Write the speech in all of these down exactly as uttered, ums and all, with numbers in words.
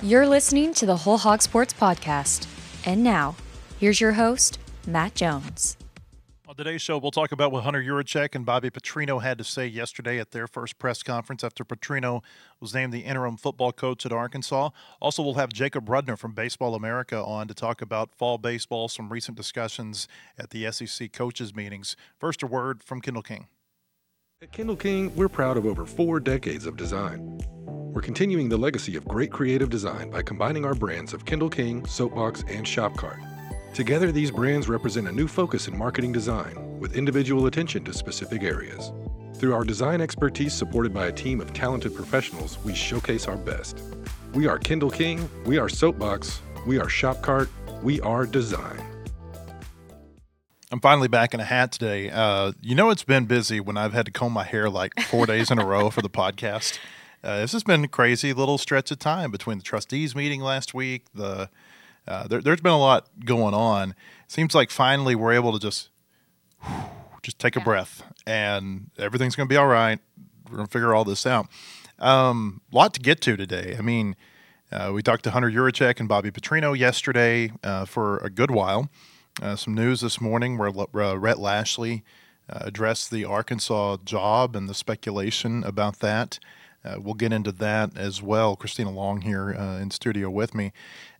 You're listening to the Whole Hog Sports Podcast. And now, here's your host, Matt Jones. On today's show, we'll talk about what Hunter Yurachek and Bobby Petrino had to say yesterday at their first press conference after Petrino was named the interim football coach at Arkansas. Also, we'll have Jacob Rudner from Baseball America on to talk about fall baseball, some recent discussions at the S E C coaches meetings. First, a word from Kendall King. At Kendall King, we're proud of over four decades of design. We're continuing the legacy of great creative design by combining our brands of Kendall King, Soapbox, and Shopcart. Together, these brands represent a new focus in marketing design with individual attention to specific areas. Through our design expertise supported by a team of talented professionals, we showcase our best. We are Kendall King, we are Soapbox, we are Shopcart, we are design. I'm finally back in a hat today. Uh, you know it's been busy when I've had to comb my hair like four days in a row for the podcast. Uh, this has been a crazy little stretch of time between the trustees meeting last week. The uh, there, There's been a lot going on. It seems like finally we're able to just whew, just take a breath, and everything's going to be all right. We're going to figure all this out. Um, a lot to get to today. I mean, uh, we talked to Hunter Yurachek and Bobby Petrino yesterday uh, for a good while. Uh, some news this morning where uh, Rhett Lashlee uh, addressed the Arkansas job and the speculation about that. Uh, we'll get into that as well. Christina Long here uh, in studio with me.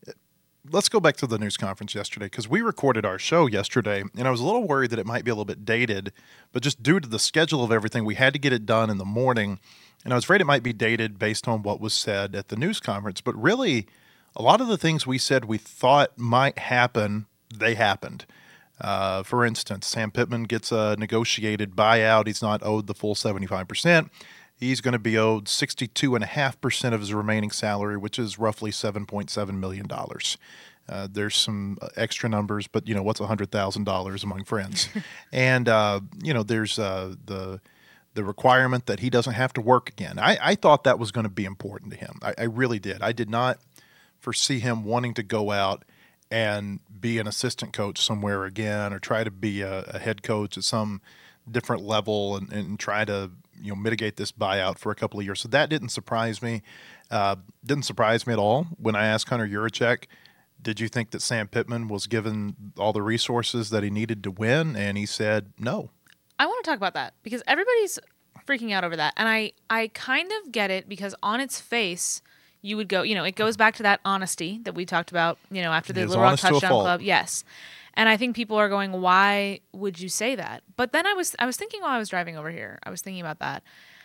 Let's go back to the news conference yesterday because we recorded our show yesterday, and I was a little worried that it might be a little bit dated, but just due to the schedule of everything, we had to get it done in the morning, and I was afraid it might be dated based on what was said at the news conference. But really, a lot of the things we said we thought might happen, they happened. Uh, for instance, Sam Pittman gets a negotiated buyout. He's not owed the full seventy-five percent. He's going to be owed sixty-two point five percent of his remaining salary, which is roughly seven point seven million dollars. Uh, there's some extra numbers, but, you know, what's one hundred thousand dollars among friends? and, uh, you know, there's uh, the the requirement that he doesn't have to work again. I, I thought that was going to be important to him. I, I really did. I did not foresee him wanting to go out and be an assistant coach somewhere again or try to be a, a head coach at some different level and, and try to, you know, mitigate this buyout for a couple of years. So that didn't surprise me. Uh, didn't surprise me at all when I asked Hunter Yurachek, did you think that Sam Pittman was given all the resources that he needed to win? And he said no. I want to talk about that because everybody's freaking out over that. And I, I kind of get it because on its face, you would go, you know, it goes back to that honesty that we talked about, you know, after the Little Rock Touchdown Club. Yes. And I think people are going, why would you say that? But then I was I was thinking while I was driving over here, I was thinking about that.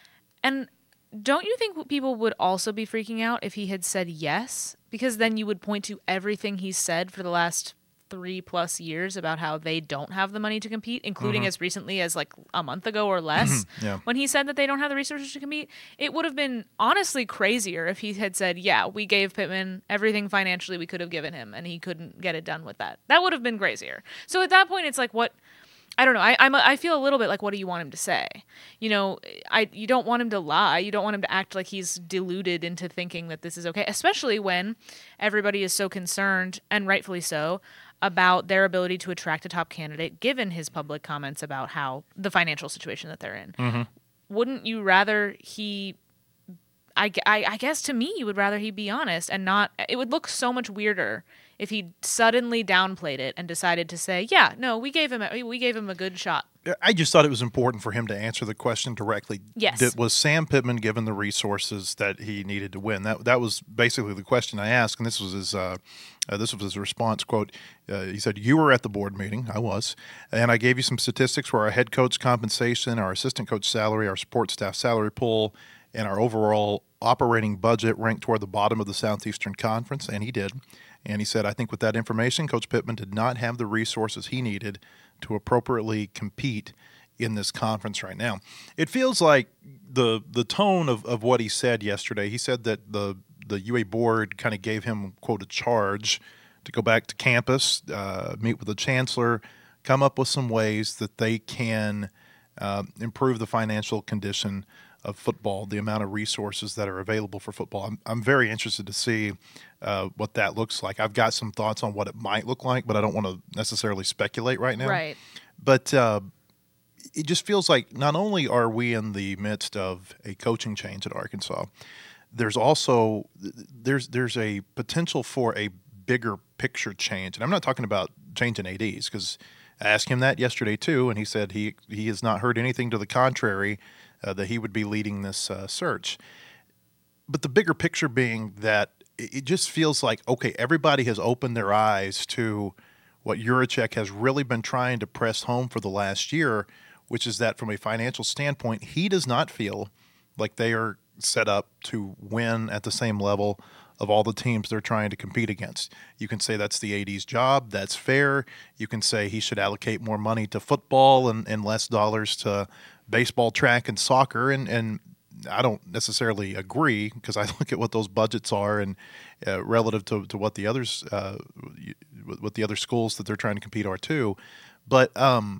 And don't you think people would also be freaking out if he had said yes? Because then you would point to everything he's said for the last three plus years about how they don't have the money to compete, including mm-hmm. as recently as like a month ago or less, yeah. when he said that they don't have the resources to compete. It would have been honestly crazier if he had said, yeah, we gave Pittman everything financially we could have given him and he couldn't get it done with that. That would have been crazier. So at that point, it's like, what? I don't know. I I'm a, I feel a little bit like, what do you want him to say? You know, I you don't want him to lie. You don't want him to act like he's deluded into thinking that this is okay, especially when everybody is so concerned, and rightfully so, about their ability to attract a top candidate, given his public comments about how the financial situation that they're in. Mm-hmm. Wouldn't you rather he, I, I, I guess to me, you would rather he be honest and not, it would look so much weirder if he suddenly downplayed it and decided to say, yeah, no, we gave him a, we gave him a good shot. I just thought it was important for him to answer the question directly. Yes. Did, was Sam Pittman given the resources that he needed to win? That that was basically the question I asked, and this was his uh, uh, this was his response. Quote: uh, He said, "You were at the board meeting. I was, and I gave you some statistics for our head coach compensation, our assistant coach salary, our support staff salary pool, and our overall operating budget ranked toward the bottom of the Southeastern Conference." And he did. And he said, "I think with that information, Coach Pittman did not have the resources he needed to appropriately compete in this conference right now." It feels like the the tone of, of what he said yesterday, he said that the, the U A board kind of gave him, quote, a charge to go back to campus, uh, meet with the chancellor, come up with some ways that they can uh, improve the financial condition of football, the amount of resources that are available for football. I'm, I'm very interested to see uh, what that looks like. I've got some thoughts on what it might look like, but I don't want to necessarily speculate right now. Right. But uh, it just feels like not only are we in the midst of a coaching change at Arkansas, there's also there's there's a potential for a bigger picture change, and I'm not talking about changing A Ds, because I asked him that yesterday too, and he said he he has not heard anything to the contrary, uh, that he would be leading this uh, search. But the bigger picture being that it just feels like, okay, everybody has opened their eyes to what Yurachek has really been trying to press home for the last year, which is that from a financial standpoint, he does not feel like they are set up to win at the same level of all the teams they're trying to compete against. You can say that's the A D's job. That's fair. You can say he should allocate more money to football and, and less dollars to baseball, track, and soccer. And, and I don't necessarily agree, because I look at what those budgets are and uh, relative to, to what the others, uh, what the other schools that they're trying to compete are too. But um,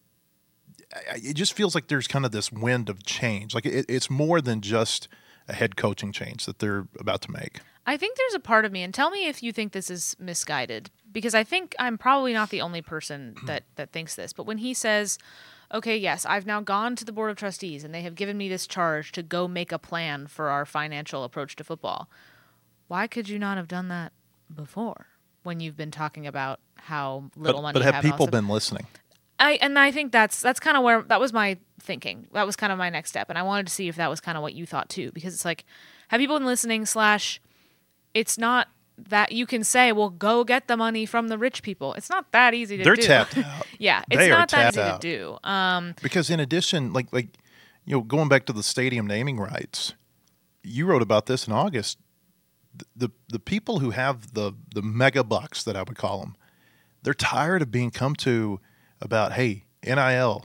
it just feels like there's kind of this wind of change. Like it, it's more than just a head coaching change that they're about to make. I think there's a part of me, and tell me if you think this is misguided, because I think I'm probably not the only person that, that thinks this. But when he says, okay, yes, I've now gone to the Board of Trustees and they have given me this charge to go make a plan for our financial approach to football. Why could you not have done that before, when you've been talking about how little but, money but you have have? But have people also? been listening? I and I think that's that's kind of where that was my thinking. That was kind of my next step, and I wanted to see if that was kind of what you thought too, because it's like, have people been listening? Slash, it's not that you can say, well, go get the money from the rich people. It's not that easy to They're do. They're tapped out. Yeah, it's they not that easy out. to do. Um, because in addition, like like you know, going back to the stadium naming rights, you wrote about this in August. The the, the people who have the the mega bucks, that I would call them, they're tired of being come to about, hey, N I L,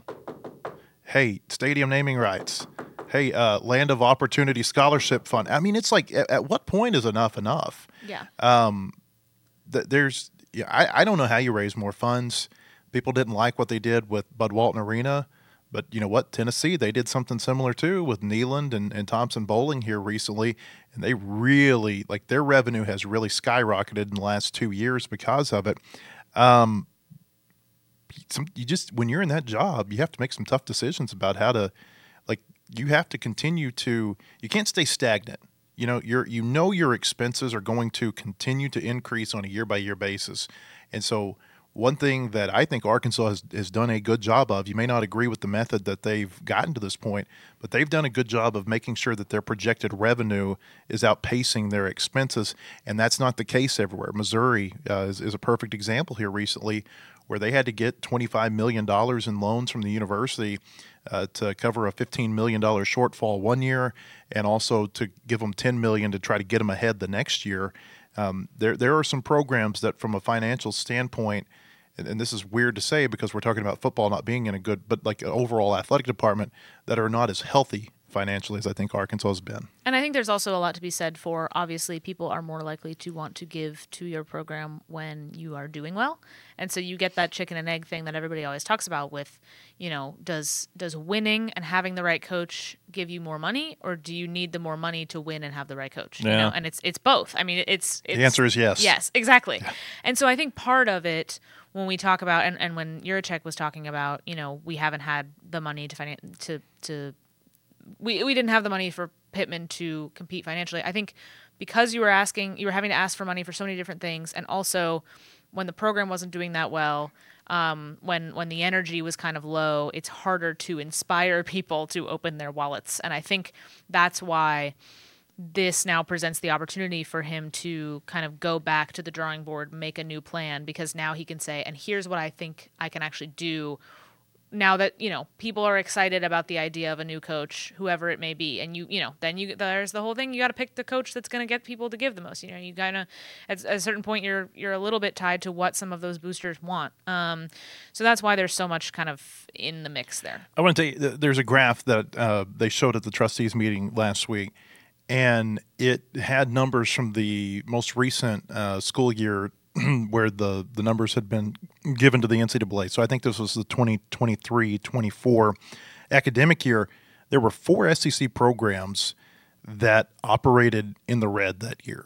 hey, stadium naming rights, hey, uh, Land of Opportunity Scholarship Fund. I mean, it's like, at, at what point is enough enough? Yeah. Um, th- there's, yeah, I, I don't know how you raise more funds. People didn't like what they did with Bud Walton Arena, but you know what? Tennessee, they did something similar too with Neyland and, and Thompson Bowling here recently, and they really, like, their revenue has really skyrocketed in the last two years because of it. Um, Some, you just, when you're in that job, you have to make some tough decisions about how to, like, you have to continue to, you can't stay stagnant. You know, you're, you know, your expenses are going to continue to increase on a year by year basis. And so one thing that I think Arkansas has, has done a good job of, you may not agree with the method that they've gotten to this point, but they've done a good job of making sure that their projected revenue is outpacing their expenses. And that's not the case everywhere. Missouri uh, is, is a perfect example here recently, where they had to get twenty-five million dollars in loans from the university uh, to cover a fifteen million dollars shortfall one year, and also to give them ten million dollars to try to get them ahead the next year. Um, there, there are some programs that, from a financial standpoint, and, and this is weird to say because we're talking about football not being in a good, but like an overall athletic department, that are not as healthy financially as I think Arkansas has been. And I think there's also a lot to be said for, obviously, people are more likely to want to give to your program when you are doing well. And so you get that chicken and egg thing that everybody always talks about with, you know, does does winning and having the right coach give you more money, or do you need the more money to win and have the right coach? Yeah. You know? And it's it's both. I mean, it's, it's the answer is yes. Yes, exactly. Yeah. And so I think part of it, when we talk about, and, and when Yurachek was talking about, you know, we haven't had the money to finan- to to we we didn't have the money for Pittman to compete financially. I think because you were asking, you were having to ask for money for so many different things, and also when the program wasn't doing that well, um, when when the energy was kind of low, it's harder to inspire people to open their wallets. And I think that's why this now presents the opportunity for him to kind of go back to the drawing board, make a new plan, because now he can say, and here's what I think I can actually do now that, you know, people are excited about the idea of a new coach, whoever it may be. And you, you know, then you, there's the whole thing. You got to pick the coach that's going to get people to give the most. You know, you kind of, at, at a certain point, you're, you're a little bit tied to what some of those boosters want. Um, so that's why there's so much kind of in the mix there. I want to tell you, there's a graph that uh, they showed at the trustees meeting last week, and it had numbers from the most recent uh, school year where the, the numbers had been given to the N C double A. So I think this was the twenty twenty-three twenty-four academic year. There were four S E C programs that operated in the red that year.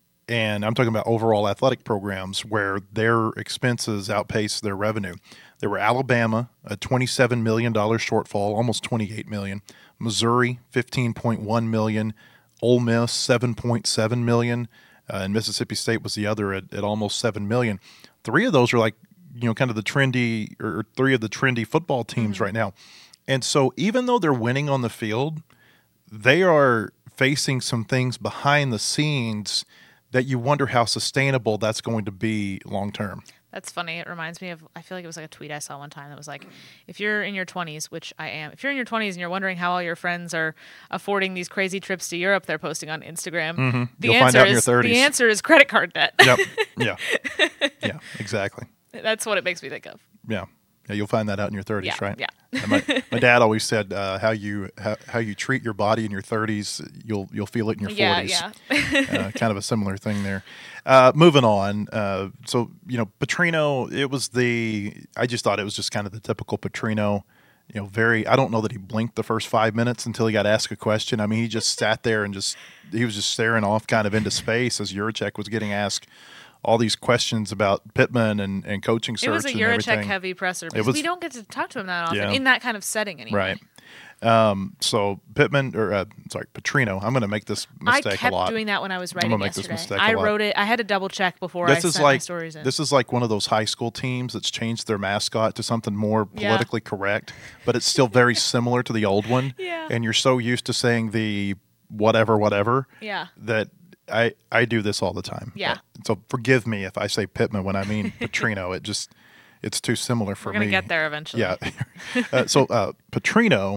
And I'm talking about overall athletic programs where their expenses outpaced their revenue. There were Alabama, a twenty-seven million dollars shortfall, almost twenty-eight million dollars. Missouri, fifteen point one million dollars. Ole Miss seven point seven million, uh, and Mississippi State was the other at, at almost seven million. Three of those are like, you know, kind of the trendy, or three of the trendy football teams mm-hmm. right now. And so even though they're winning on the field, they are facing some things behind the scenes that you wonder how sustainable that's going to be long term. That's funny. It reminds me of, I feel like it was like a tweet I saw one time that was like, if you're in your twenties, which I am, if you're in your twenties and you're wondering how all your friends are affording these crazy trips to Europe they're posting on Instagram, mm-hmm. the You'll answer find out is in your thirties. The answer is credit card debt. Yep. Yeah. Yeah, exactly. That's what it makes me think of. Yeah. Yeah, you'll find that out in your thirties, yeah, right? Yeah. And my, my dad always said uh, how you how, how you treat your body in your thirties, you'll you'll feel it in your yeah, forties. Yeah, uh, kind of a similar thing there. Uh, moving on. Uh, so you know, Petrino. It was the. I just thought it was just kind of the typical Petrino. You know, very. I don't know that he blinked the first five minutes until he got asked a question. I mean, he just sat there and just he was just staring off kind of into space as Yurachek was getting asked all these questions about Pittman and, and coaching search. It was a and Yurachek heavy presser because was, we don't get to talk to him that often yeah. in that kind of setting anyway. Right. Um, so Pittman, or uh, sorry, Petrino. I'm going to make this mistake a lot. I kept doing that when I was writing I'm gonna yesterday. Make this mistake I a lot. wrote it. I had to double check before this I is sent like, my stories in. This is like one of those high school teams that's changed their mascot to something more politically yeah. correct, but it's still very similar to the old one. Yeah. And you're so used to saying the whatever, whatever. Yeah. That I, I do this all the time. Yeah. So forgive me if I say Pittman when I mean Petrino. It just, it's too similar for We're gonna me. We're going to get there eventually. Yeah. uh, so uh, Petrino,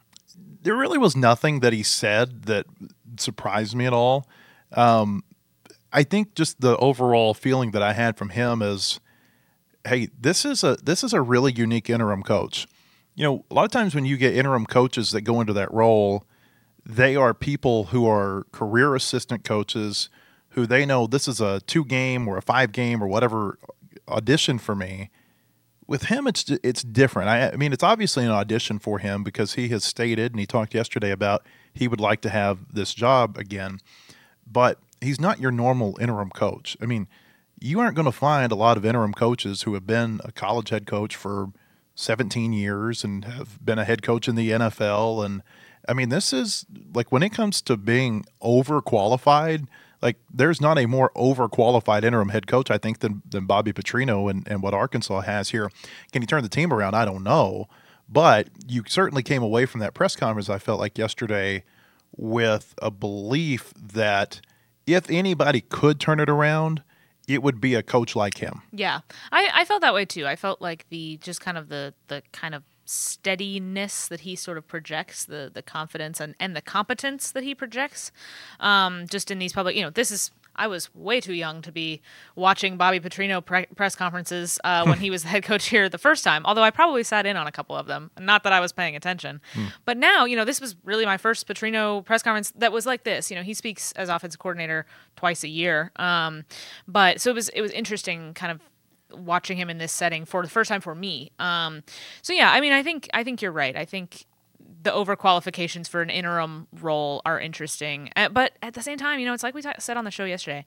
there really was nothing that he said that surprised me at all. Um, I think just the overall feeling that I had from him is, hey, this is a this is a really unique interim coach. You know, a lot of times when you get interim coaches that go into that role, they are people who are career assistant coaches who they know this is a two-game or a five-game or whatever audition for me. With him, it's it's different. I, I mean, it's obviously an audition for him because he has stated, and he talked yesterday about he would like to have this job again, but he's not your normal interim coach. I mean, you aren't going to find a lot of interim coaches who have been a college head coach for seventeen years and have been a head coach in the N F L. And I mean, this is like when it comes to being overqualified, like there's not a more overqualified interim head coach, I think, than, than Bobby Petrino and, and what Arkansas has here. Can he turn the team around? I don't know. But you certainly came away from that press conference, I felt like yesterday, with a belief that if anybody could turn it around, it would be a coach like him. Yeah, I, I felt that way too. I felt like the just kind of the the kind of steadiness that he sort of projects, the the confidence and, and the competence that he projects, um, just in these public, you know, this is, I was way too young to be watching Bobby Petrino pre- press conferences uh, when he was the head coach here the first time, although I probably sat in on a couple of them. Not that I was paying attention. Mm. But now, you know, this was really my first Petrino press conference that was like this. You know, he speaks as offensive coordinator twice a year. Um, but so it was it was interesting kind of watching him in this setting for the first time for me. Um, so, yeah, I mean, I think I think you're right. I think the overqualifications for an interim role are interesting. Uh, but at the same time, you know, it's like we t- said on the show yesterday,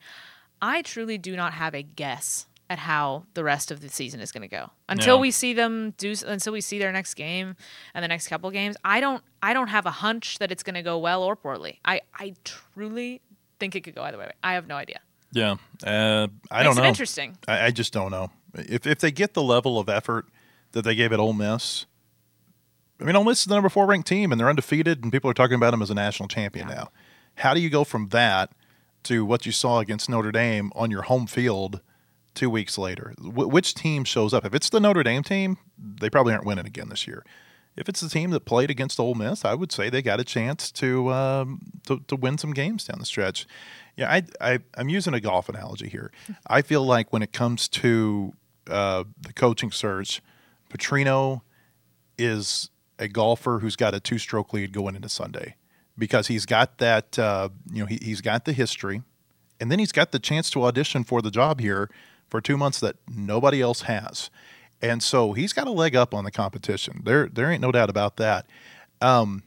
I truly do not have a guess at how the rest of the season is going to go until no. we see them do, until we see their next game and the next couple games. I don't, I don't have a hunch that it's going to go well or poorly. I, I truly think it could go either way. I have no idea. Yeah. Uh, I Makes don't know. It interesting. I, I just don't know. If, if they get the level of effort that they gave at Ole Miss, I mean, Ole Miss is the number four ranked team, and they're undefeated, and people are talking about them as a national champion yeah. now. How do you go from that to what you saw against Notre Dame on your home field two weeks later? W- which team shows up? If it's the Notre Dame team, they probably aren't winning again this year. If it's the team that played against Ole Miss, I would say they got a chance to um, to, to win some games down the stretch. Yeah, I, I, I'm using a golf analogy here. I feel like when it comes to uh, the coaching search, Petrino is a golfer who's got a two-stroke lead going into Sunday because he's got that, uh, you know, he, he's got the history, and then he's got the chance to audition for the job here for two months that nobody else has. And so he's got a leg up on the competition. There there ain't no doubt about that. Um,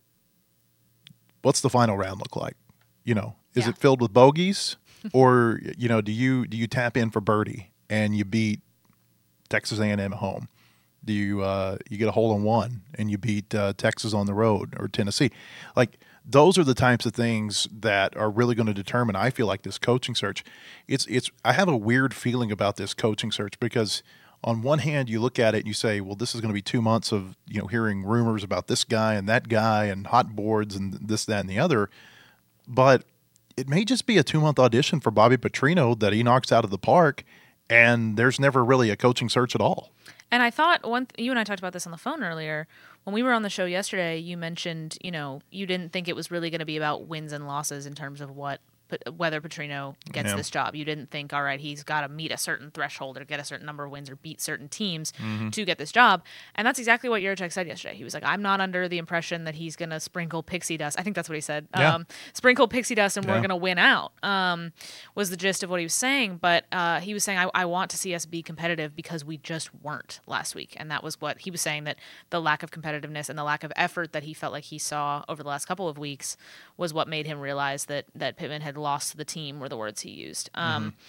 what's the final round look like? You know, is yeah. it filled with bogeys, or you know, do you do you tap in for birdie and you beat Texas A and M at home? Do you uh, you get a hole in one and you beat uh, Texas on the road or Tennessee? Like those are the types of things that are really going to determine, I feel like, this coaching search. It's it's I have a weird feeling about this coaching search because on one hand you look at it and you say, well, this is going to be two months of, you know, hearing rumors about this guy and that guy and hot boards and this, that, and the other. But it may just be a two-month audition for Bobby Petrino that he knocks out of the park, and there's never really a coaching search at all. And I thought, one th- you and I talked about this on the phone earlier. When we were on the show yesterday, you mentioned, you know, you didn't think it was really going to be about wins and losses in terms of what whether Petrino gets yeah. this job. You didn't think, all right, he's got to meet a certain threshold or get a certain number of wins or beat certain teams mm-hmm. to get this job. And that's exactly what Yurachek said yesterday. He was like, I'm not under the impression that he's going to sprinkle pixie dust. I think that's what he said. Yeah. Um, sprinkle pixie dust and yeah. we're going to win out um, was the gist of what he was saying. But uh, he was saying, I, I want to see us be competitive because we just weren't last week. And that was what he was saying, that the lack of competitiveness and the lack of effort that he felt like he saw over the last couple of weeks was what made him realize that, that Pittman had lost to the team, were the words he used. Um, mm-hmm.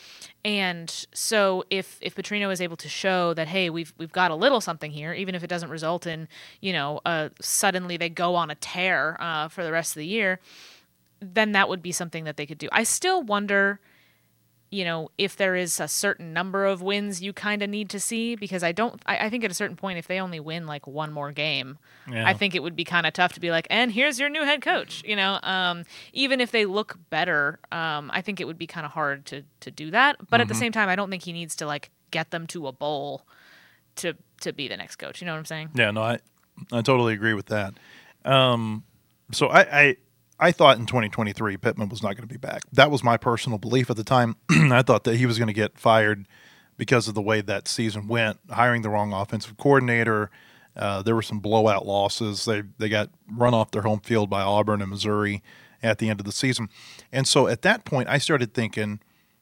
And so if if Petrino is able to show that, hey, we've we've got a little something here, even if it doesn't result in, you know, uh, suddenly they go on a tear uh, for the rest of the year, then that would be something that they could do. I still wonder, you know, if there is a certain number of wins you kind of need to see, because I don't, I, I think at a certain point, if they only win like one more game, yeah. I think it would be kind of tough to be like, and here's your new head coach, you know, um, even if they look better, um, I think it would be kind of hard to, to do that. But mm-hmm. at the same time, I don't think he needs to like get them to a bowl to, to be the next coach. You know what I'm saying? Yeah, no, I, I totally agree with that. Um, so I, I, I thought in twenty twenty-three Pittman was not going to be back. That was my personal belief at the time. I thought that he was going to get fired because of the way that season went, hiring the wrong offensive coordinator. Uh, there were some blowout losses. They they got run off their home field by Auburn and Missouri at the end of the season. And so at that point, I started thinking,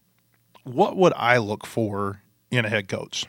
what would I look for in a head coach?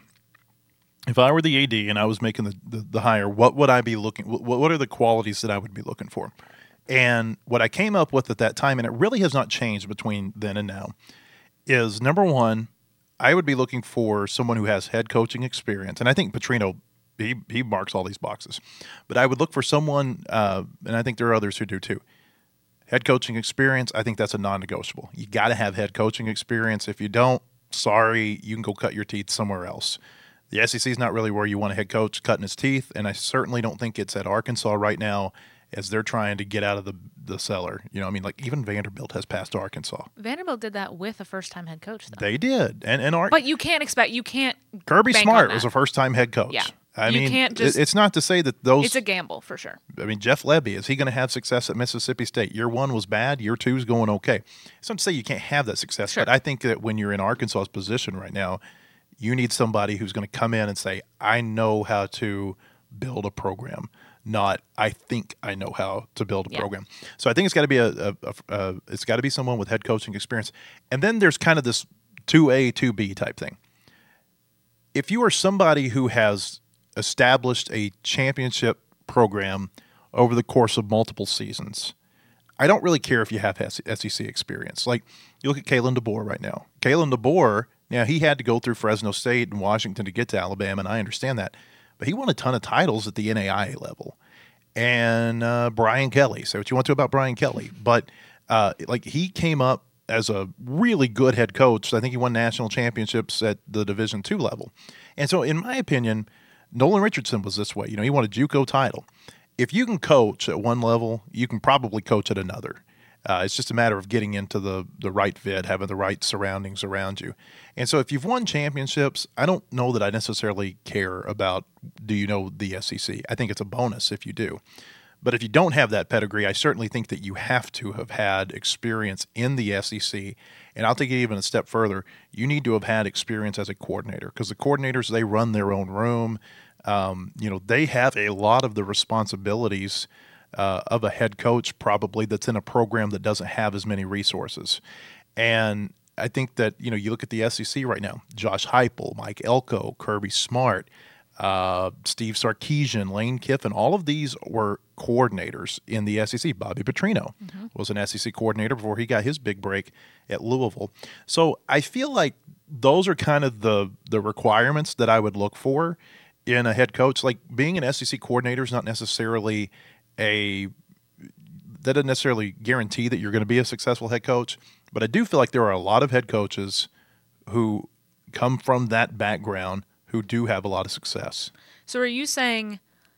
If I were the A D and I was making the, the, the hire, what would I be looking – what are the qualities that I would be looking for? And what I came up with at that time, and it really has not changed between then and now, is number one, I would be looking for someone who has head coaching experience. And I think Petrino, he, he marks all these boxes. But I would look for someone, uh, and I think there are others who do too, head coaching experience. I think that's a non-negotiable. You got to have head coaching experience. If you don't, sorry, you can go cut your teeth somewhere else. The S E C is not really where you want a head coach cutting his teeth, and I certainly don't think it's at Arkansas right now, as they're trying to get out of the the cellar. You know, I mean, like even Vanderbilt has passed Arkansas. Vanderbilt did that with a first-time head coach, though. They did. And, and Ar- But you can't expect, you can't Kirby Smart was a first-time head coach. Yeah. I you mean, can't just, it, it's not to say that those... It's a gamble, for sure. I mean, Jeff Lebby, is he going to have success at Mississippi State? Year one was bad. Year two is going okay. It's not to say you can't have that success, sure. But I think that when you're in Arkansas's position right now, you need somebody who's going to come in and say, I know how to build a program. Not, I think I know how to build a yeah. program. So I think it's got to be a, a, a, a it's got to be someone with head coaching experience. And then there's kind of this two A, two B type thing. If you are somebody who has established a championship program over the course of multiple seasons, I don't really care if you have S E C experience. Like, you look at Kalen DeBoer right now. Kalen DeBoer, now he had to go through Fresno State and Washington to get to Alabama, and I understand that. But he won a ton of titles at the N A I A level. And uh, Brian Kelly, say what you want to about Brian Kelly. But, uh, like, he came up as a really good head coach. I think he won national championships at the Division two level. And so, in my opinion, Nolan Richardson was this way. You know, he won a JUCO title. If you can coach at one level, you can probably coach at another. Uh, it's just a matter of getting into the, the right fit, having the right surroundings around you. And so if you've won championships, I don't know that I necessarily care about, do you know the S E C? I think it's a bonus if you do. But if you don't have that pedigree, I certainly think that you have to have had experience in the S E C. And I'll take it even a step further. You need to have had experience as a coordinator, because the coordinators, they run their own room. Um, you know, they have a lot of the responsibilities Uh, of a head coach probably that's in a program that doesn't have as many resources. And I think that, you know, you look at the S E C right now, Josh Heupel, Mike Elko, Kirby Smart, uh, Steve Sarkisian, Lane Kiffin, all of these were coordinators in the S E C. Bobby Petrino mm-hmm. was an S E C coordinator before he got his big break at Louisville. So I feel like those are kind of the the requirements that I would look for in a head coach. Like, being an S E C coordinator is not necessarily a that doesn't necessarily guarantee that you're going to be a successful head coach, but I do feel like there are a lot of head coaches who come from that background who do have a lot of success. So are you saying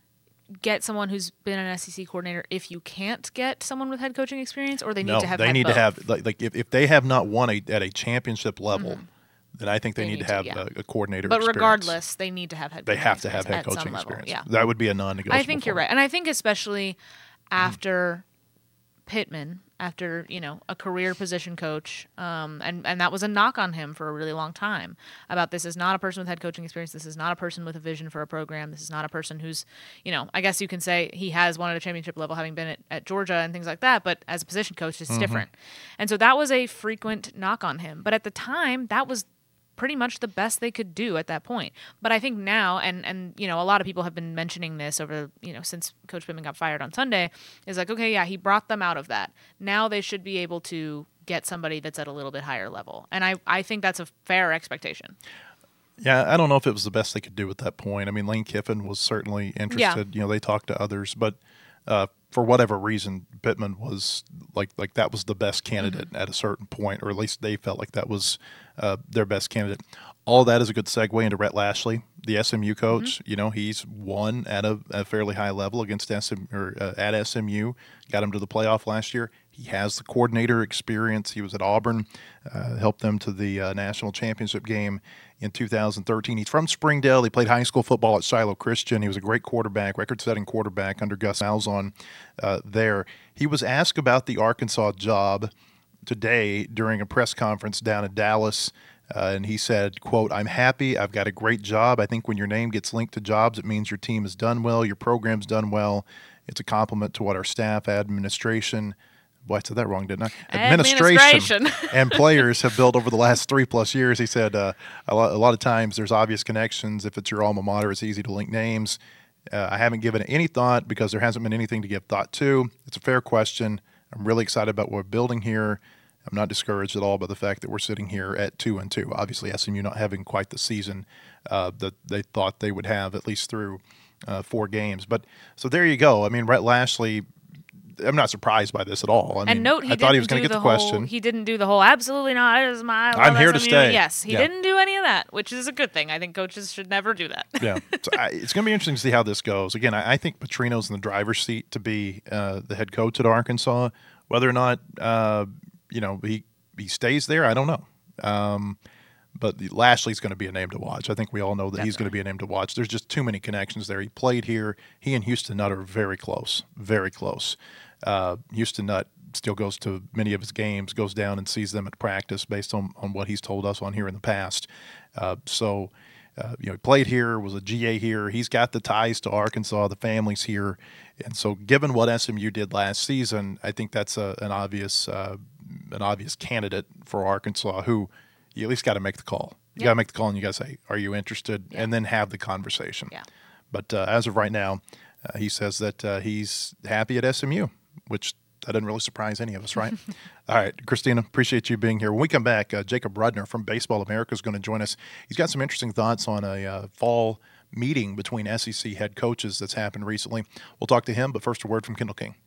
get someone who's been an S E C coordinator if you can't get someone with head coaching experience, or they need no, to have they had need both? to have like, like if, if they have not won a, at a championship level, mm-hmm. then I think they, they need, need to have to, yeah. a, a coordinator but experience. regardless, they need to have head coaching They have to experience have head at coaching some level. experience. Yeah. That would be a non-negotiable. I think you're right. And I think especially after Pittman, after, you know, a career position coach, um, and, and that was a knock on him for a really long time about this is not a person with head coaching experience. This is not a person with a vision for a program. This is not a person who's, you know, I guess you can say he has won at a championship level having been at, at Georgia and things like that, but as a position coach, it's mm-hmm. different. And so that was a frequent knock on him. But at the time, that was pretty much the best they could do at that point. But I think now, and, and you know, a lot of people have been mentioning this over, you know, since Coach Pittman got fired on Sunday, is like, okay, yeah, he brought them out of that. Now they should be able to get somebody that's at a little bit higher level. And I, I think that's a fair expectation. Yeah, I don't know if it was the best they could do at that point. I mean, Lane Kiffin was certainly interested. Yeah. You know, they talked to others, but uh, for whatever reason, Pittman was like like that was the best candidate mm-hmm. at a certain point, or at least they felt like that was uh, their best candidate. All that is a good segue into Rhett Lashlee, the S M U coach. Mm-hmm. You know, he's won at a, a fairly high level against S M or uh, at S M U. Got him to the playoff last year. He has the coordinator experience. He was at Auburn, uh, helped them to the uh, national championship game in two thousand thirteen. He's from Springdale. He played high school football at Shiloh Christian. He was a great quarterback, record-setting quarterback under Gus Malzahn uh, there. He was asked about the Arkansas job today during a press conference down in Dallas, uh, and he said, quote, "I'm happy. I've got a great job. I think when your name gets linked to jobs, it means your team has done well, your program's done well. It's a compliment to what our staff, administration," boy, I said that wrong, didn't I? Administration, Administration. and players have built over the last three plus years. He said uh, a, lot, a lot of times there's obvious connections. If it's your alma mater, it's easy to link names. Uh, I haven't given it any thought because there hasn't been anything to give thought to. It's a fair question. I'm really excited about what we're building here. I'm not discouraged at all by the fact that we're sitting here at two and two. Obviously, S M U not having quite the season uh, that they thought they would have, at least through uh, four games. But so there you go. I mean, Rhett Lashlee, I'm not surprised by this at all. I and mean, note, he I thought he was going to get the, the question. Whole, he didn't do the whole absolutely not. It is my. I'm here to stay. Yes, he yeah. didn't do any of that, which is a good thing. I think coaches should never do that. yeah, so I, it's going to be interesting to see how this goes. Again, I, I think Petrino's in the driver's seat to be uh, the head coach at Arkansas. Whether or not uh, you know he he stays there, I don't know. Um, But Lashlee's going to be a name to watch. I think we all know that Definitely. He's going to be a name to watch. There's just too many connections there. He played here. He and Houston Nutt are very close, very close. Uh, Houston Nutt still goes to many of his games, goes down and sees them at practice based on, on what he's told us on here in the past. Uh, so, uh, you know, he played here, was a G A here. He's got the ties to Arkansas. The family's here. And so given what S M U did last season, I think that's a, an obvious uh, an obvious candidate for Arkansas who – you at least got to make the call. You yep. got to make the call, and you got to say, "Are you interested?" Yep. And then have the conversation. Yeah. But uh, as of right now, uh, he says that uh, he's happy at S M U, which that doesn't really surprise any of us, right? All right, Christina, appreciate you being here. When we come back, uh, Jacob Rudner from Baseball America is going to join us. He's got some interesting thoughts on a uh, fall meeting between S E C head coaches that's happened recently. We'll talk to him, but first a word from Kendall King.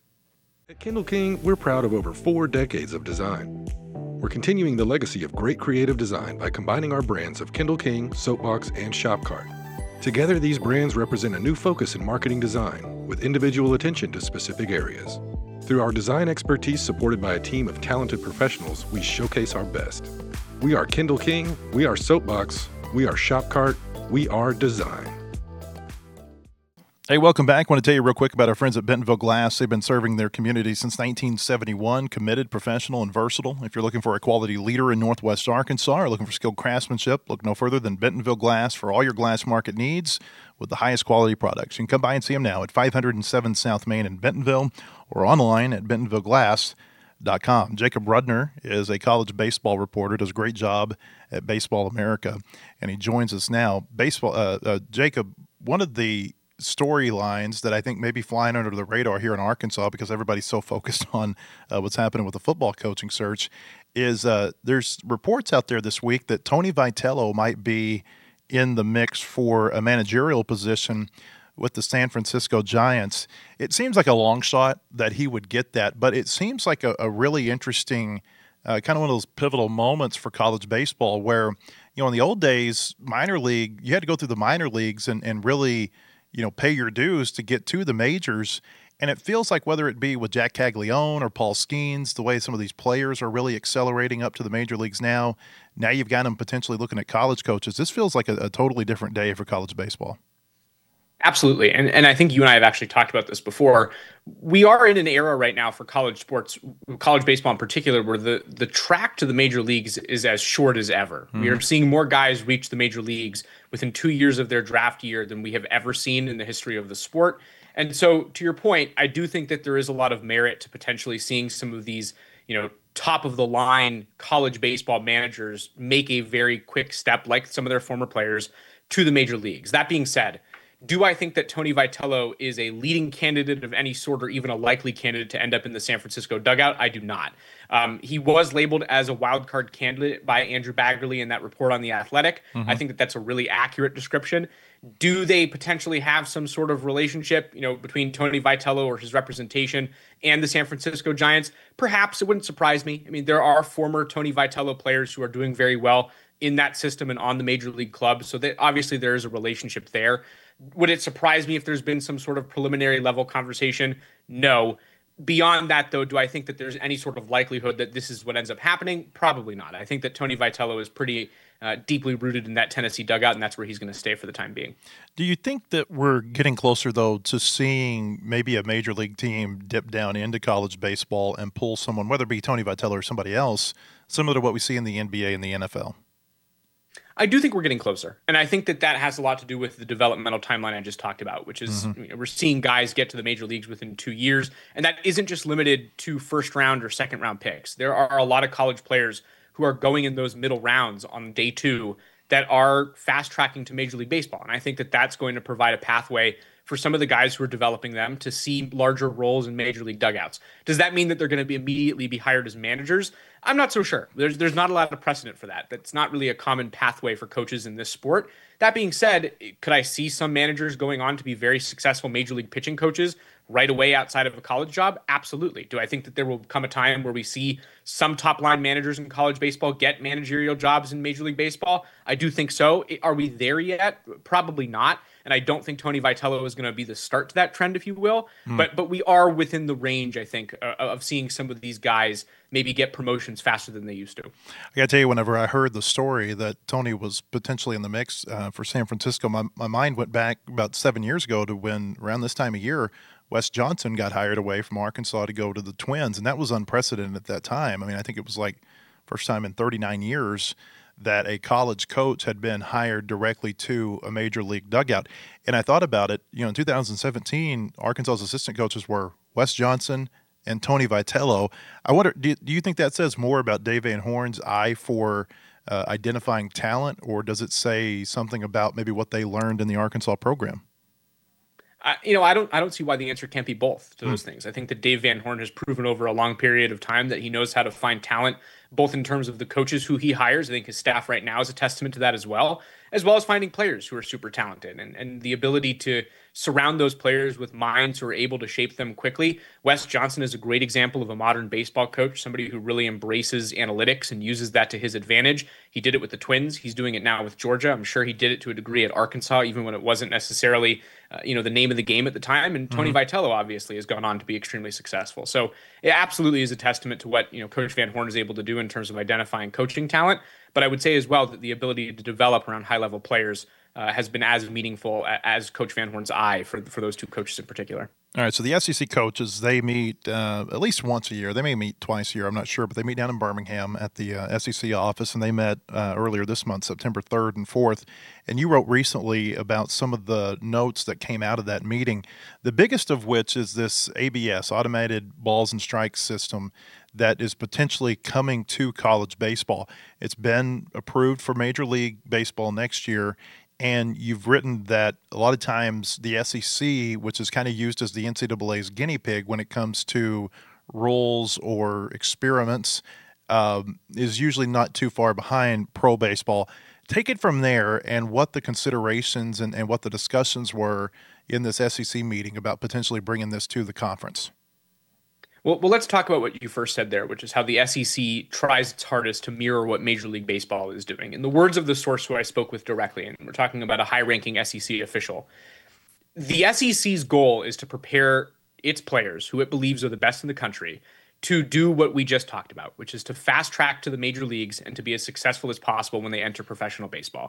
At Kendall King, we're proud of over four decades of design. We're continuing the legacy of great creative design by combining our brands of Kendall King, Soapbox, and Shopcart. Together, these brands represent a new focus in marketing design with individual attention to specific areas. Through our design expertise supported by a team of talented professionals, we showcase our best. We are Kendall King, we are Soapbox, we are Shopcart, we are design. Hey, welcome back. I want to tell you real quick about our friends at Bentonville Glass. They've been serving their community since nineteen seventy-one, committed, professional, and versatile. If you're looking for a quality leader in Northwest Arkansas or looking for skilled craftsmanship, look no further than Bentonville Glass for all your glass market needs with the highest quality products. You can come by and see them now at five oh seven South Main in Bentonville or online at bentonville glass dot com. Jacob Rudner is a college baseball reporter, does a great job at Baseball America, and he joins us now. Baseball, uh, uh, Jacob, one of the storylines that I think may be flying under the radar here in Arkansas because everybody's so focused on uh, what's happening with the football coaching search is uh, there's reports out there this week that Tony Vitello might be in the mix for a managerial position with the San Francisco Giants. It seems like a long shot that he would get that, but it seems like a, a really interesting uh, kind of one of those pivotal moments for college baseball where, you know, in the old days, minor league, you had to go through the minor leagues and, and really, you know, pay your dues to get to the majors. And it feels like whether it be with Jack Caglione or Paul Skeens, the way some of these players are really accelerating up to the major leagues now, now you've got them potentially looking at college coaches. This feels like a, a totally different day for college baseball. Absolutely. And and I think you and I have actually talked about this before. We are in an era right now for college sports, college baseball in particular, where the, the track to the major leagues is as short as ever. Mm. We are seeing more guys reach the major leagues within two years of their draft year than we have ever seen in the history of the sport. And so, to your point, I do think that there is a lot of merit to potentially seeing some of these, you know, top of the line college baseball managers make a very quick step, like some of their former players, to the major leagues. That being said, do I think that Tony Vitello is a leading candidate of any sort or even a likely candidate to end up in the San Francisco dugout? I do not. Um, he was labeled as a wild card candidate by Andrew Baggerly in that report on The Athletic. Mm-hmm. I think that that's a really accurate description. Do they potentially have some sort of relationship, you know, between Tony Vitello or his representation and the San Francisco Giants? Perhaps. It wouldn't surprise me. I mean, there are former Tony Vitello players who are doing very well in that system and on the major league club. So that obviously there is a relationship there. Would it surprise me if there's been some sort of preliminary level conversation? No. Beyond that, though, do I think that there's any sort of likelihood that this is what ends up happening? Probably not. I think that Tony Vitello is pretty uh, deeply rooted in that Tennessee dugout, and that's where he's going to stay for the time being. Do you think that we're getting closer, though, to seeing maybe a major league team dip down into college baseball and pull someone, whether it be Tony Vitello or somebody else, similar to what we see in the N B A and the N F L? I do think we're getting closer. And I think that that has a lot to do with the developmental timeline I just talked about, which is mm-hmm. you know, we're seeing guys get to the major leagues within two years. And that isn't just limited to first round or second round picks. There are a lot of college players who are going in those middle rounds on day two that are fast tracking to Major League Baseball. And I think that that's going to provide a pathway for some of the guys who are developing them to see larger roles in major league dugouts. Does that mean that they're going to be immediately be hired as managers? I'm not so sure. There's there's not a lot of precedent for that. That's not really a common pathway for coaches in this sport. That being said, could I see some managers going on to be very successful major league pitching coaches right away outside of a college job? Absolutely. Do I think that there will come a time where we see some top line managers in college baseball get managerial jobs in Major League Baseball? I do think so. Are we there yet? Probably not. And I don't think Tony Vitello is going to be the start to that trend, if you will. Mm. But but we are within the range, I think, uh, of seeing some of these guys maybe get promotions faster than they used to. I got to tell you, whenever I heard the story that Tony was potentially in the mix uh, for San Francisco, my, my mind went back about seven years ago to when, around this time of year, Wes Johnson got hired away from Arkansas to go to the Twins, and that was unprecedented at that time. I mean, I think it was like first time in thirty-nine years that a college coach had been hired directly to a major league dugout. And I thought about it, you know, in two thousand seventeen, Arkansas's assistant coaches were Wes Johnson and Tony Vitello. I wonder, do, do you think that says more about Dave Van Horn's eye for uh, identifying talent, or does it say something about maybe what they learned in the Arkansas program? I, you know, I don't I don't see why the answer can't be both to those hmm. things. I think that Dave Van Horn has proven over a long period of time that he knows how to find talent, both in terms of the coaches who he hires. I think his staff right now is a testament to that as well, as well as finding players who are super talented and, and the ability to surround those players with minds who are able to shape them quickly. Wes Johnson is a great example of a modern baseball coach, somebody who really embraces analytics and uses that to his advantage. He did it with the Twins. He's doing it now with Georgia. I'm sure he did it to a degree at Arkansas, even when it wasn't necessarily uh, you know, the name of the game at the time. And Tony mm-hmm. Vitello obviously has gone on to be extremely successful. So it absolutely is a testament to what, you know, Coach Van Horn is able to do in terms of identifying coaching talent. But I would say as well that the ability to develop around high-level players uh, has been as meaningful as Coach Van Horn's eye for for those two coaches in particular. All right, so the S E C coaches, they meet uh, at least once a year. They may meet twice a year, I'm not sure, but they meet down in Birmingham at the uh, S E C office, and they met uh, earlier this month, September third and fourth. And you wrote recently about some of the notes that came out of that meeting, the biggest of which is this A B S, Automated Balls and Strikes System, that is potentially coming to college baseball. It's been approved for Major League Baseball next year, and you've written that a lot of times the S E C, which is kind of used as the N C double A's guinea pig when it comes to rules or experiments, um, is usually not too far behind pro baseball. take it from there and what the considerations and, and what the discussions were in this S E C meeting about potentially bringing this to the conference. Well, well, let's talk about what you first said there, which is how the S E C tries its hardest to mirror what Major League Baseball is doing. In the words of the source who I spoke with directly, and we're talking about a high-ranking S E C official, the S E C's goal is to prepare its players, who it believes are the best in the country, to do what we just talked about, which is to fast track to the major leagues and to be as successful as possible when they enter professional baseball.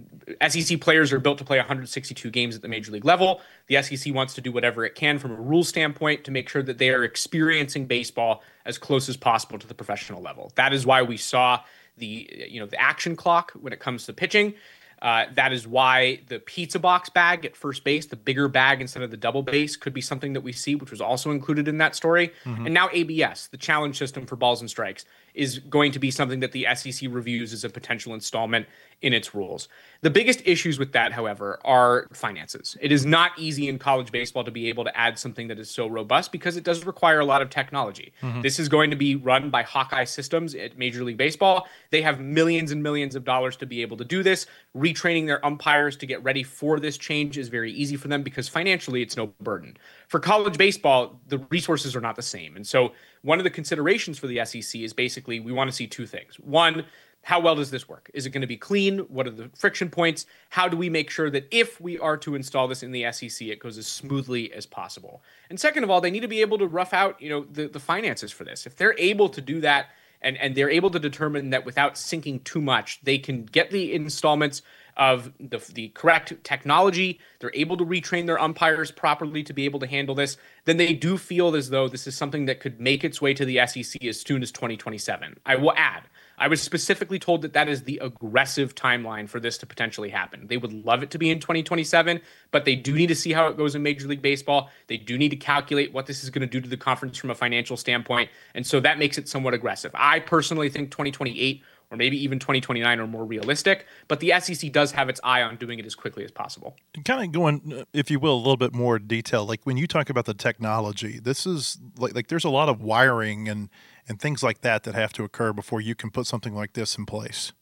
S E C players are built to play one hundred sixty-two games at the major league level. The S E C wants to do whatever it can from a rule standpoint to make sure that they are experiencing baseball as close as possible to the professional level. That is why we saw the, you know, the action clock when it comes to pitching. Uh, that is why the pizza box bag at first base, the bigger bag instead of the double base, could be something that we see, which was also included in that story. Mm-hmm. And now A B S, the challenge system for balls and strikes, is going to be something that the S E C reviews as a potential installment in its rules. The biggest issues with that, however, are finances. It is not easy in college baseball to be able to add something that is so robust because it does require a lot of technology. Mm-hmm. This is going to be run by Hawkeye Systems at Major League Baseball. They have millions and millions of dollars to be able to do this. Retraining their umpires to get ready for this change is very easy for them because financially it's no burden. For college baseball, the resources are not the same. And so one of the considerations for the S E C is basically we want to see two things. One, how well does this work? Is it going to be clean? What are the friction points? How do we make sure that if we are to install this in the S E C, it goes as smoothly as possible? And second of all, they need to be able to rough out, you know, the, the finances for this. If they're able to do that and, and they're able to determine that without sinking too much, they can get the installments of the, the correct technology, they're able to retrain their umpires properly to be able to handle this, then they do feel as though this is something that could make its way to the S E C as soon as twenty twenty-seven. I will add, I was specifically told that that is the aggressive timeline for this to potentially happen. They would love it to be in twenty twenty-seven, but they do need to see how it goes in Major League Baseball. They do need to calculate what this is going to do to the conference from a financial standpoint, and so that makes it somewhat aggressive. I personally think twenty twenty-eight or maybe even twenty twenty-nine are more realistic, but the S E C does have its eye on doing it as quickly as possible. Kind of going, if you will, a little bit more detail, like when you talk about the technology, this is like, like there's a lot of wiring and, and things like that that have to occur before you can put something like this in place.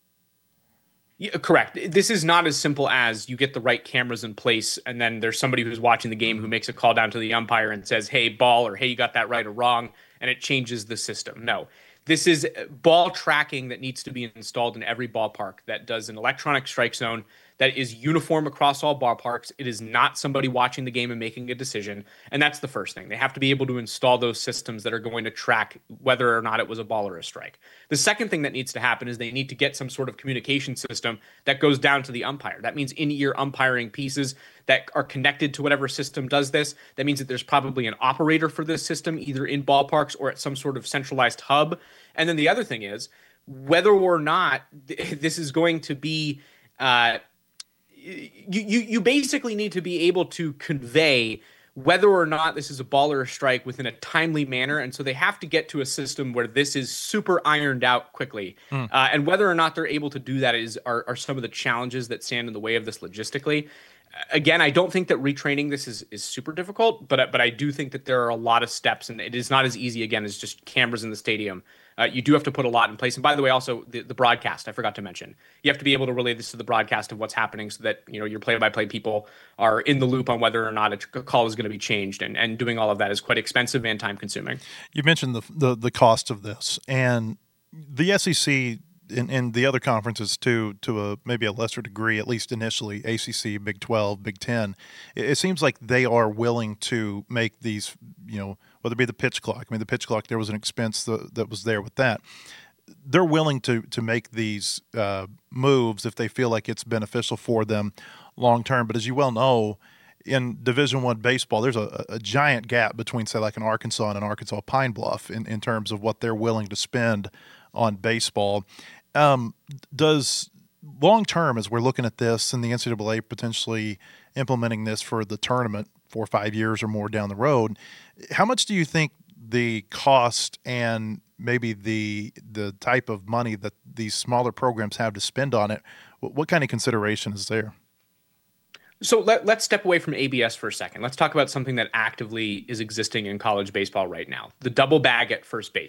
Yeah, correct. This is not as simple as you get the right cameras in place and then there's somebody who's watching the game who makes a call down to the umpire and says, hey, ball, or hey, you got that right or wrong, and it changes the system. No. This is ball tracking that needs to be installed in every ballpark that does an electronic strike zone that is uniform across all ballparks. It is not somebody watching the game and making a decision. And that's the first thing. They have to be able to install those systems that are going to track whether or not it was a ball or a strike. The second thing that needs to happen is they need to get some sort of communication system that goes down to the umpire. That means in-ear umpiring pieces that are connected to whatever system does this. That means that there's probably an operator for this system, either in ballparks or at some sort of centralized hub. And then the other thing is whether or not this is going to be, uh, you, you, you basically need to be able to convey whether or not this is a ball or a strike within a timely manner. And so they have to get to a system where this is super ironed out quickly. Mm. Uh, and whether or not they're able to do that is are, are some of the challenges that stand in the way of this logistically. Again, I don't think that retraining this is, is super difficult, but but I do think that there are a lot of steps, and it is not as easy, again, as just cameras in the stadium. Uh, you do have to put a lot in place. And by the way, also the, the broadcast, I forgot to mention. You have to be able to relay this to the broadcast of what's happening so that, you know, your play-by-play people are in the loop on whether or not a call is going to be changed. And, and doing all of that is quite expensive and time-consuming. You mentioned the, the, the cost of this. And the S E C and, and the other conferences too, to a maybe a lesser degree, at least initially, A C C, Big twelve, Big ten, it, it seems like they are willing to make these, you know, whether it be the pitch clock. I mean, the pitch clock, there was an expense that, that was there with that. They're willing to to make these uh, moves if they feel like it's beneficial for them long term. But as you well know, in Division One baseball, there's a, a giant gap between, say, like an Arkansas and an Arkansas Pine Bluff in, in terms of what they're willing to spend on baseball. Um, does long term, as we're looking at this and the N C double A potentially implementing this for the tournament four or five years or more down the road, how much do you think the cost and maybe the the type of money that these smaller programs have to spend on it, what, what kind of consideration is there? So let, let's step away from A B S for a second. Let's talk about something that actively is existing in college baseball right now, the double bag at first base.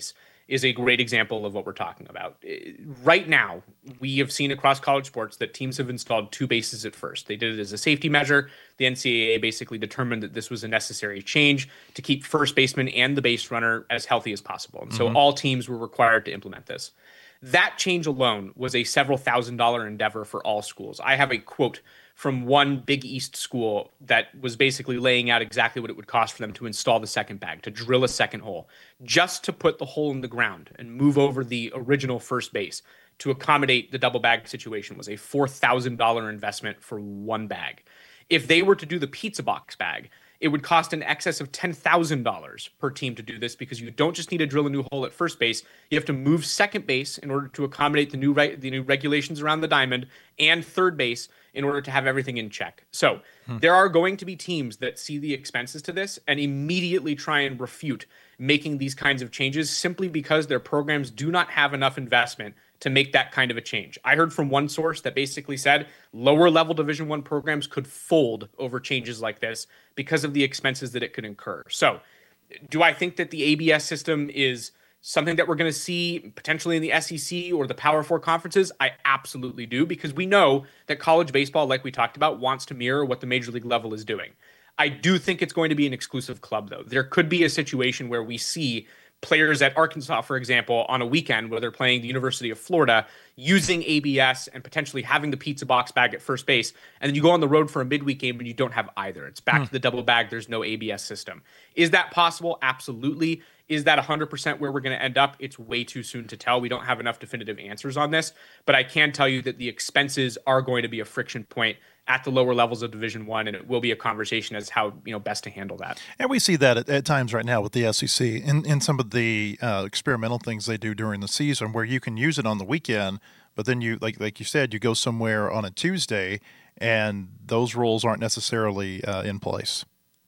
is a great example of what we're talking about. Right now, we have seen across college sports that teams have installed two bases at first. They did it as a safety measure. The N C double A basically determined that this was a necessary change to keep first baseman and the base runner as healthy as possible. And so mm-hmm. all teams were required to implement this. That change alone was a several thousand dollar endeavor for all schools. I have a quote from one Big East school that was basically laying out exactly what it would cost for them to install the second bag, to drill a second hole, just to put the hole in the ground and move over the original first base to accommodate the double bag situation was a four thousand dollars investment for one bag. If they were to do the pizza box bag, it would cost in excess of ten thousand dollars per team to do this, because you don't just need to drill a new hole at first base. You have to move second base in order to accommodate the new re- the new regulations around the diamond, and third base in order to have everything in check. So hmm. there are going to be teams that see the expenses to this and immediately try and refute making these kinds of changes simply because their programs do not have enough investment to make that kind of a change. I heard from one source that basically said lower level Division One programs could fold over changes like this because of the expenses that it could incur. So do I think that the A B S system is something that we're going to see potentially in the S E C or the Power Four conferences? I absolutely do, because we know that college baseball, like we talked about, wants to mirror what the major league level is doing. I do think it's going to be an exclusive club, though. There could be a situation where we see players at Arkansas, for example, on a weekend where they're playing the University of Florida, using A B S and potentially having the pizza box bag at first base, and then you go on the road for a midweek game and you don't have either. It's back hmm. to the double bag. There's no A B S system. Is that possible? Absolutely. Is that one hundred percent where we're going to end up? It's way too soon to tell. We don't have enough definitive answers on this, but I can tell you that the expenses are going to be a friction point at the lower levels of Division One, and it will be a conversation as how, you know, best to handle that. And we see that at, at times right now with the S E C in, in some of the uh, experimental things they do during the season, where you can use it on the weekend, but then you, like like you said, you go somewhere on a Tuesday, and those rules aren't necessarily uh, in place.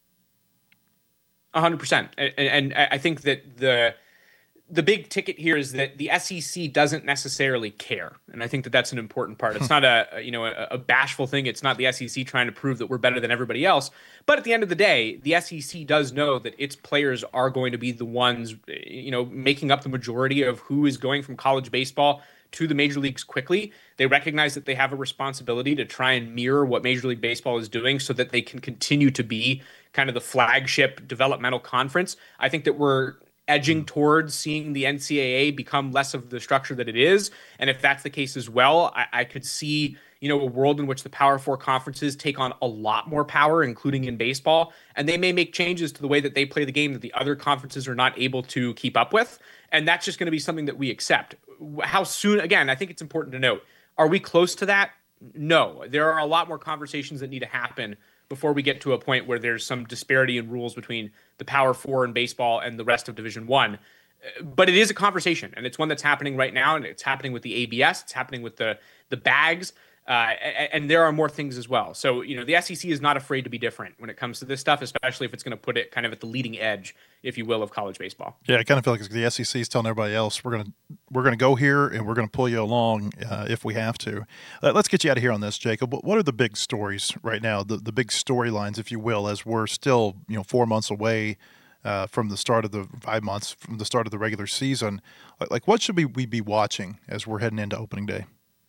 A hundred percent, and and I think that the the big ticket here is that the S E C doesn't necessarily care, and I think that that's an important part. It's not a you know a, a bashful thing. It's not the S E C trying to prove that we're better than everybody else. But at the end of the day, the S E C does know that its players are going to be the ones you know making up the majority of who is going from college baseball to the major leagues quickly. They recognize that they have a responsibility to try and mirror what Major League Baseball is doing so that they can continue to be kind of the flagship developmental conference. I think that we're edging towards seeing the N C double A become less of the structure that it is. And if that's the case as well, I, I could see, you know, a world in which the Power Four conferences take on a lot more power, including in baseball, and they may make changes to the way that they play the game that the other conferences are not able to keep up with. And that's just going to be something that we accept. How soon, again, I think it's important to note, are we close to that? No. There are a lot more conversations that need to happen before we get to a point where there's some disparity in rules between the Power Four in baseball and the rest of Division One. But it is a conversation, and it's one that's happening right now, and it's happening with the A B S. It's happening with the the bags. Uh, and there are more things as well. So, you know, the S E C is not afraid to be different when it comes to this stuff, especially if it's going to put it kind of at the leading edge, if you will, of college baseball. Yeah, I kind of feel like the S E C is telling everybody else, we're going to we're going to go here and we're going to pull you along uh, if we have to. Uh, let's get you out of here on this, Jacob. What are the big stories right now, the, the big storylines, if you will, as we're still, you know, four months away uh, from the start of the five months from the start of the regular season? Like, like what should we, we be watching as we're heading into opening day?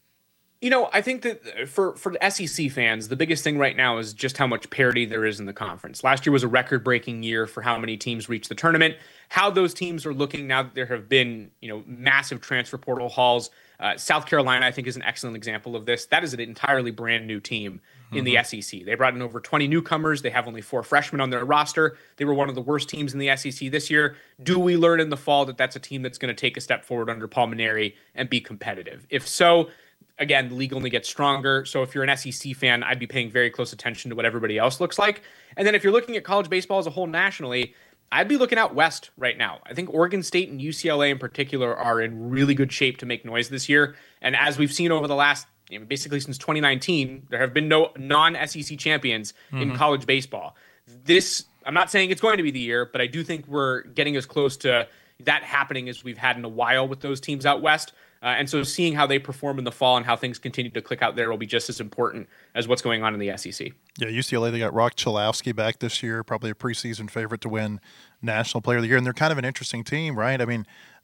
You know, I think that for, for the S E C fans, the biggest thing right now is just how much parity there is in the conference. Last year was a record-breaking year for how many teams reached the tournament. How those teams are looking now that there have been, you know, massive transfer portal hauls. Uh, South Carolina, I think, is an excellent example of this. That is an entirely brand new team in mm-hmm. the S E C. They brought in over twenty newcomers. They have only four freshmen on their roster. They were one of the worst teams in the S E C this year. Do we learn in the fall that that's a team that's going to take a step forward under Paul Mainieri and be competitive? If so, again, the league only gets stronger. So if you're an S E C fan, I'd be paying very close attention to what everybody else looks like. And then if you're looking at college baseball as a whole nationally, I'd be looking out west right now. I think Oregon State and U C L A in particular are in really good shape to make noise this year. And as we've seen over the last, you know, basically since twenty nineteen, there have been no non-S E C champions mm-hmm. in college baseball. This, I'm not saying it's going to be the year, but I do think we're getting as close to that happening as we've had in a while with those teams out west. Uh, and so seeing how they perform in the fall and how things continue to click out there will be just as important as what's going on in the S E C. Yeah, U C L A, they got Rock Chalowski back this year, probably a preseason favorite to win National Player of the Year. And they're kind of an interesting team, right? I mean,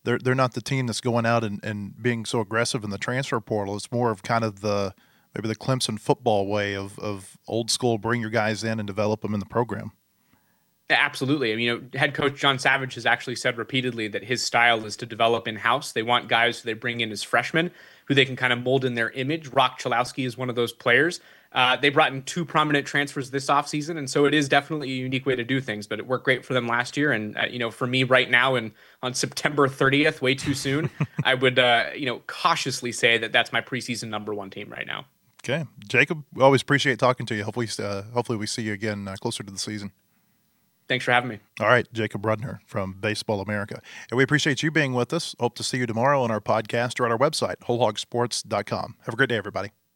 they're they're not the team that's going out and, and being so aggressive in the transfer portal. It's more of kind of the maybe the Clemson football way of of old school, bring your guys in and develop them in the program. Absolutely. I mean, you know, head coach John Savage has actually said repeatedly that his style is to develop in-house. They want guys who they bring in as freshmen who they can kind of mold in their image. Rock Chalowski is one of those players. Uh, they brought in two prominent transfers this offseason, and so it is definitely a unique way to do things, but it worked great for them last year. And, uh, you know, for me right now and on September thirtieth, way too soon, I would, uh, you know, cautiously say that that's my preseason number one team right now. Okay. Jacob, we always appreciate talking to you. Hopefully, uh, hopefully we see you again uh, closer to the season. Thanks for having me. All right, Jacob Rudner from Baseball America. And we appreciate you being with us. Hope to see you tomorrow on our podcast or at our website, whole hog sports dot com. Have a great day, everybody.